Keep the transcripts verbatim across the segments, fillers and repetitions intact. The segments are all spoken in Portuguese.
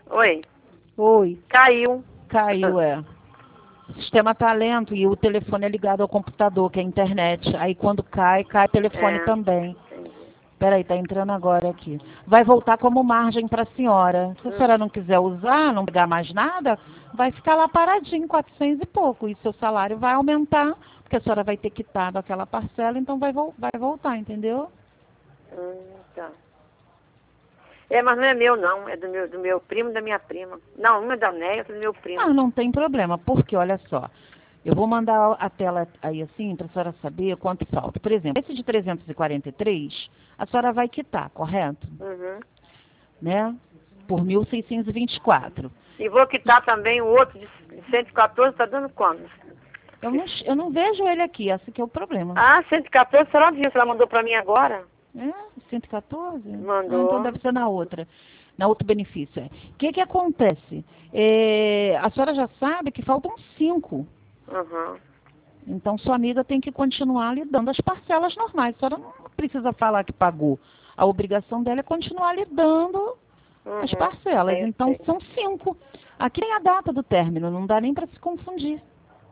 Oi. Oi. Caiu. Caiu, é. O sistema tá lento e o telefone é ligado ao computador, que é a internet. Aí quando cai, cai o telefone É. também. Entendi. Peraí, tá entrando agora aqui. Vai voltar como margem para a senhora. Se a Hum. senhora não quiser usar, não pegar mais nada, vai ficar lá paradinho, quatrocentos e pouco. E seu salário vai aumentar, porque a senhora vai ter quitado aquela parcela, então vai, vo vai voltar, entendeu? Hum, tá. É, mas não é meu, não. É do meu, do meu primo e da minha prima. Não, uma é da Néia, outra é do meu primo. Ah, não tem problema, porque olha só. Eu vou mandar a tela aí assim para a senhora saber quanto falta. Por exemplo, esse de trezentos e quarenta e três, a senhora vai quitar, correto? Uhum. Né? Por mil seiscentos e vinte e quatro. E vou quitar também o outro de cento e quatorze, tá dando quanto? Eu não, eu não vejo ele aqui, esse que é o problema. Ah, cento e quatorze, a senhora viu? A senhora mandou pra mim agora? É, cento e quatorze? Mandou. Ah, então deve ser na outra, na outro benefício. O que que acontece? É, a senhora já sabe que faltam cinco. Uhum. Então sua amiga tem que continuar lhe dando as parcelas normais. A senhora não precisa falar que pagou. A obrigação dela é continuar lhe dando Uhum. as parcelas. É, eu Então sei. são cinco. Aqui tem a data do término, não dá nem para se confundir.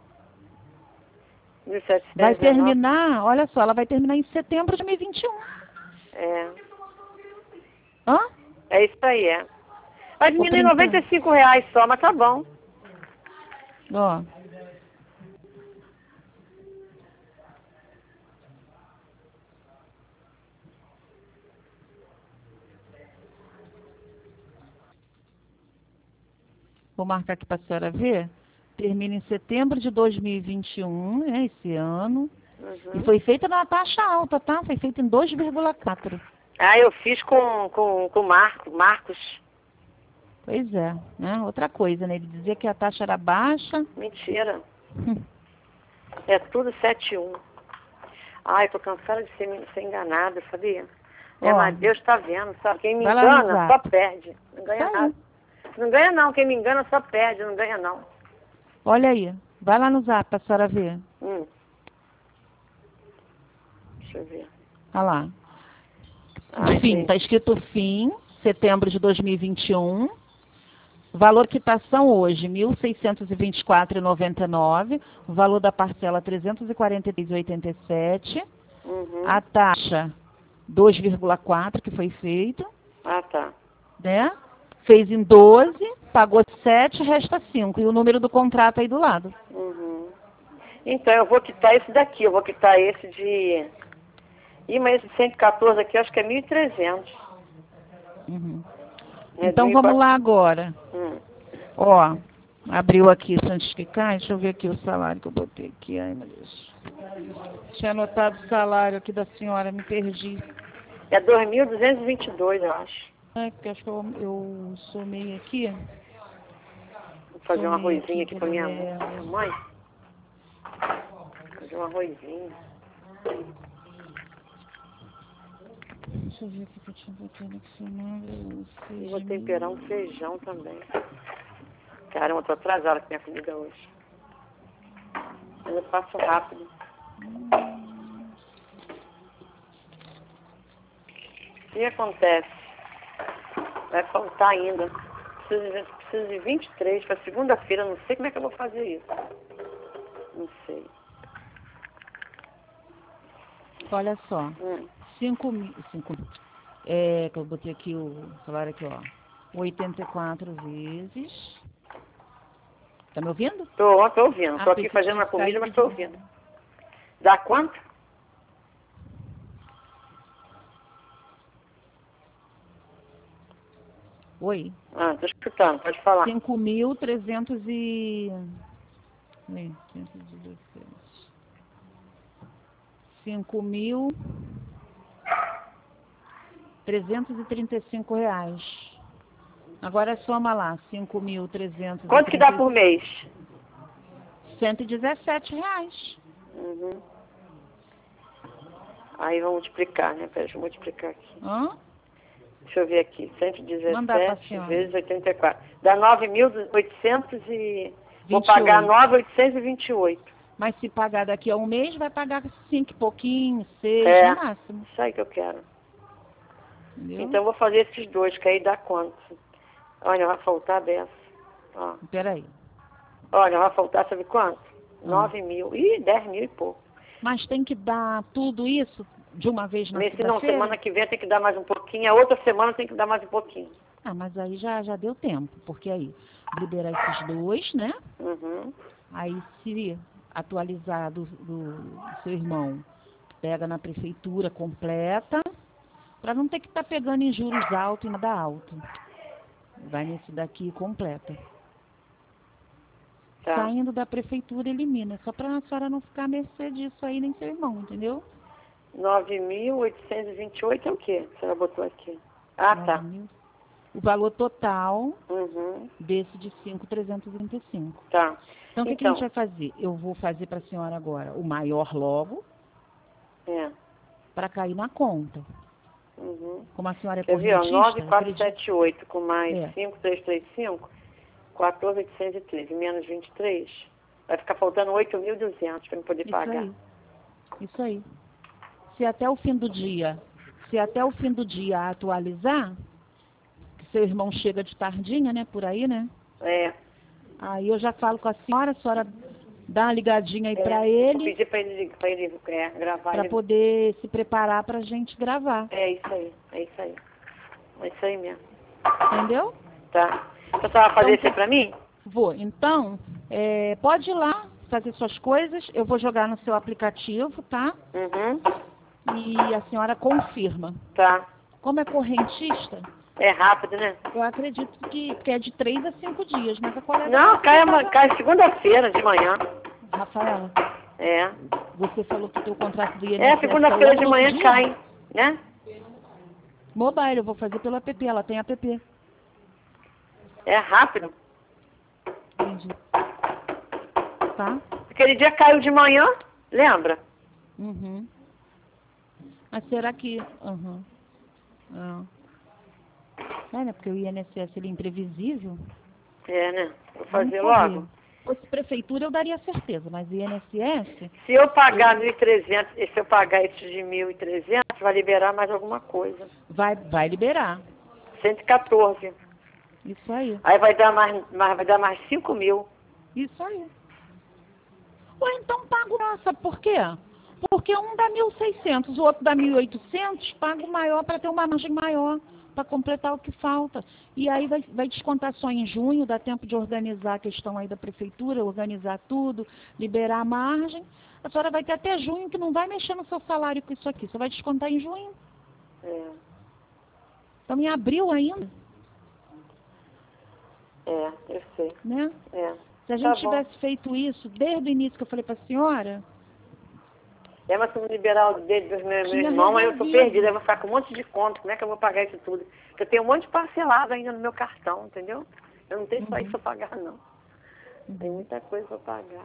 mil setecentos e Vai dezenove. terminar, olha só, ela vai terminar em setembro de dois mil e vinte e um. É. Hã? É isso aí, é. Vai Ô, diminuir princesa. noventa e cinco reais só, mas tá bom. Ó. Vou marcar aqui para a senhora ver. Termina em setembro de dois mil e vinte e um, né, esse ano. Uhum. E foi feita na taxa alta, tá? Foi feita em dois vírgula quatro. Ah, eu fiz com, com, com o Marco, Marcos. Pois é, né? Outra coisa, né? Ele dizia que a taxa era baixa. Mentira. É tudo sete e um. Ai, tô cansada de ser, ser enganada, sabia? É, Ó, mas Deus tá vendo, sabe? Quem me vai lá no engana zap. só perde. Não ganha Tá aí. nada. Não ganha não, quem me engana só perde, não ganha não. Olha aí. Vai lá no zap para a senhora ver. Hum. Deixa eu ver. Olha lá. Ai, Fim, tem. tá escrito fim, setembro de dois mil e vinte e um. Valor quitação hoje, mil seiscentos e vinte e quatro reais e noventa e nove centavos. O valor da parcela, trezentos e quarenta e três reais e oitenta e sete centavos. Uhum. A taxa, dois vírgula quatro, que foi feito, Ah, tá. né? Fez em doze, pagou sete, resta cinco. E o número do contrato aí do lado. Uhum. Então, eu vou quitar esse daqui, eu vou quitar esse de... Ih, mas esse cento e quatorze aqui, eu acho que é mil e trezentos. Uhum. É Então mil e vamos quatrocentos. lá agora. Hum. Ó, abriu aqui santificar, deixa eu ver aqui o salário que eu botei aqui. Ai, meu Deus. Tinha anotado o salário aqui da senhora, me perdi. É dois mil duzentos e vinte e dois, eu acho. É, porque acho que eu, eu somei aqui. Vou fazer um Somei arrozinho aqui pra minha, é, minha mãe. Fazer um arrozinho. Deixa eu ver o que eu tinha botado aqui, somando. E vou temperar um feijão também. Caramba, eu tô atrasada com minha comida hoje. Mas eu faço rápido. O que acontece? Vai faltar ainda. Preciso de, preciso de vinte e três para segunda-feira. Não sei como é que eu vou fazer isso. Não sei. Olha só. Hum. cinco mil. cinco, é, que eu botei aqui o salário aqui, ó. oitenta e quatro vezes. Tá me ouvindo? Tô, tô ouvindo. Ah, Tô aqui pensei que fazendo tinha uma comida, mas caído tô de ouvindo. novo. Dá quanto? Oi. Ah, tô escutando. Pode falar. cinco mil trezentos e... Oi, trezentos e dezesseis. cinco mil trezentos e trinta e cinco reais. Agora soma lá, cinco mil trezentos e trinta e cinco. Quanto que dá por mês? cento e dezessete reais. Uhum. Aí vamos multiplicar, né? Pera, deixa eu multiplicar aqui. Hã? Deixa eu ver aqui. cento e Mandar pra dezessete senhora. vezes oitenta e quatro. Dá nove mil oitocentos e... Vou vinte e pagar oito. nove mil oitocentos e vinte e oito. Mas se pagar daqui a um mês, vai pagar cinco e pouquinho, seis É. no máximo. Isso aí que eu quero. Entendeu? Então eu vou fazer esses dois, que aí dá quanto? Olha, vai faltar dessa. Ó. Peraí. Olha, vai faltar, sabe quanto? Hum. Nove mil. Ih, dez mil e pouco. Mas tem que dar tudo isso de uma vez na Nesse não, segunda-feira? semana que vem tem que dar mais um pouquinho. A outra semana tem que dar mais um pouquinho. Ah, mas aí já, já deu tempo, porque aí liberar esses dois, né? Uhum. Aí se atualizar do, do seu irmão, pega na prefeitura completa, para não ter que estar tá pegando em juros altos e nada alto. Vai nesse daqui completa. Tá. Saindo da prefeitura, elimina. Só para a senhora não ficar à mercê disso aí, nem seu irmão, entendeu? nove mil oitocentos e vinte e oito é o quê? A senhora botou aqui. Ah, tá. mil. O valor total Uhum. desse de cinco mil trezentos e trinta e cinco. Tá. Então, o que, então, que a gente vai fazer? Eu vou fazer para a senhora agora o maior logo, é. para cair na conta. Uhum. Como a senhora é Quer ver, ó, correntista... nove mil quatrocentos e setenta e oito com mais É. cinco mil trezentos e trinta e cinco, quatorze mil oitocentos e treze, menos vinte e três, vai ficar faltando oito mil e duzentos para eu poder Isso pagar. aí. Isso aí. Se até o fim do dia, se até o fim do dia atualizar, que seu irmão chega de tardinha, né, por aí, né? É. Aí eu já falo com a senhora, a senhora dá uma ligadinha aí é. para Vou ele, pedir para ele, pra ele é, gravar. para ele... poder se preparar para a gente gravar. É isso aí, é isso aí. É isso aí mesmo. Entendeu? Tá. Então, você vai fazer Então, isso aí para mim? Vou. Então, é, pode ir lá fazer suas coisas, eu vou jogar no seu aplicativo, tá? Uhum. E a senhora confirma. Tá. Como é correntista, É rápido, né? eu acredito que, que é de três a cinco dias, mas a colega... Não, cai, ama- cai segunda-feira de manhã. Rafaela, É. você falou que o teu contrato do I N S S É, segunda-feira logo de no manhã dia? cai, né? Mobile, eu vou fazer pelo app, ela tem app. É rápido. Entendi. Tá? Aquele dia caiu de manhã, lembra? Uhum. Mas será que... Uhum. Ah. É, né? Porque o I N S S ele é imprevisível. É, né? Vou Vamos fazer correr. logo. Se fosse prefeitura, eu daria certeza, mas I N S S... Se eu pagar mil e trezentos, e se eu pagar esse de mil e trezentos, vai liberar mais alguma coisa. Vai, vai liberar. cento e quatorze. Isso aí. Aí vai dar mais, mais, vai dar mais cinco mil. Isso aí. Ou então pago, nossa, por quê? Porque um dá mil e seiscentos, o outro dá mil e oitocentos, pago maior para ter uma margem maior, para completar o que falta. E aí vai, vai descontar só em junho, dá tempo de organizar a questão aí da prefeitura, organizar tudo, liberar a margem. A senhora vai ter até junho que não vai mexer no seu salário com isso aqui, só vai descontar em junho. É, Então em abril ainda, é, eu sei. né? É. Se a Tá gente bom. tivesse feito isso desde o início que eu falei para a senhora, É, mas se não liberar o dele dos meus, meus Tinha irmãos, aí eu tô resolvido. perdida, eu vou ficar com um monte de conta, como é que eu vou pagar isso tudo? Porque eu tenho um monte de parcelado ainda no meu cartão, entendeu? Eu não tenho só Uhum. isso pra pagar, não. Tem muita coisa pra pagar.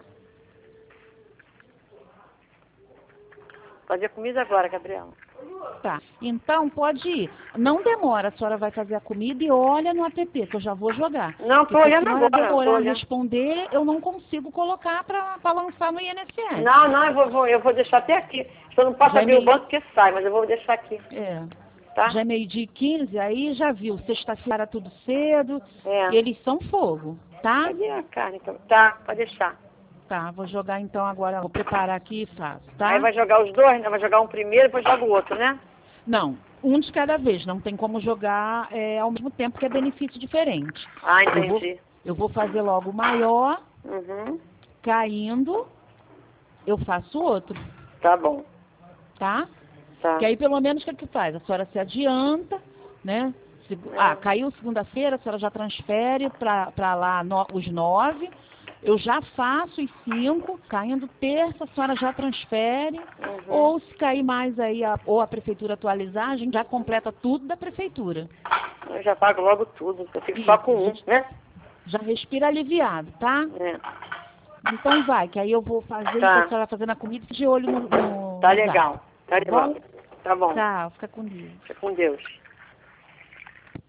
Fazer comida agora, Gabriela. tá. Então pode ir. Não demora, a senhora vai fazer a comida e olha no app, que eu já vou jogar. Não, tô Porque olhando se a senhora agora. demorar Tô a olhando. responder, eu não consigo colocar para lançar no I N S S. Não, não, eu vou, vou- eu vou deixar até aqui. Só não posso Já abrir o me- banco porque sai, mas eu vou deixar aqui, É. tá? Já é meio-dia e quinze, aí já viu. Sexta-feira tudo cedo. É. E eles são fogo, tá? Cadê a carne, então? Tá, pode deixar. Tá, vou jogar então agora, vou preparar aqui e faço, tá? Aí vai jogar os dois, né? Vai jogar um primeiro e depois joga o outro, né? Não, um de cada vez, não tem como jogar é, ao mesmo tempo, que é benefício diferente. Ah, Eu vou, entendi. eu vou fazer logo o maior, Uhum. caindo, eu faço o outro, Tá bom. tá? Tá. Que aí pelo menos o que é que faz? A senhora se adianta, né? Se- ah, caiu segunda-feira, a senhora já transfere para lá no- os nove, eu já faço os cinco, caindo terça, a senhora já transfere, Uhum. ou se cair mais aí, a, ou a prefeitura atualizar, a gente já completa tudo da prefeitura. Eu já pago logo tudo. Eu fico só com um, né? Já respira aliviado, tá? É. Então vai, que aí eu vou fazer, Tá. e a senhora fazendo a comida de olho no... no Tá no legal. Tá Tá bom? legal. Tá bom. Tchau, fica com Deus. Fica com Deus.